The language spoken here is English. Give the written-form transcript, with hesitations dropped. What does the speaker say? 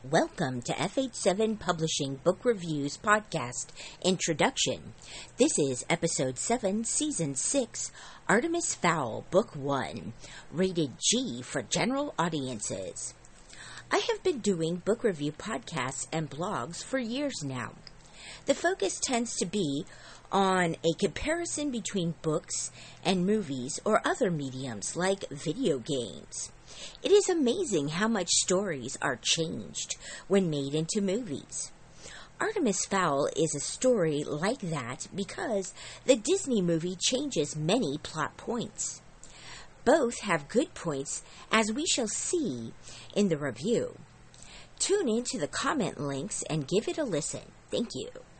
Welcome to FH7 Publishing Book Reviews Podcast Introduction. This is Episode 7, Season 6, Artemis Fowl, Book 1, rated G for general audiences. I have been doing book review podcasts and blogs for years now. The focus tends to be on a comparison between books and movies or other mediums like video games. It is amazing how much stories are changed when made into movies. Artemis Fowl is a story like that because the Disney movie changes many plot points. Both have good points, as we shall see in the review. Tune into the comment links and give it a listen. Thank you.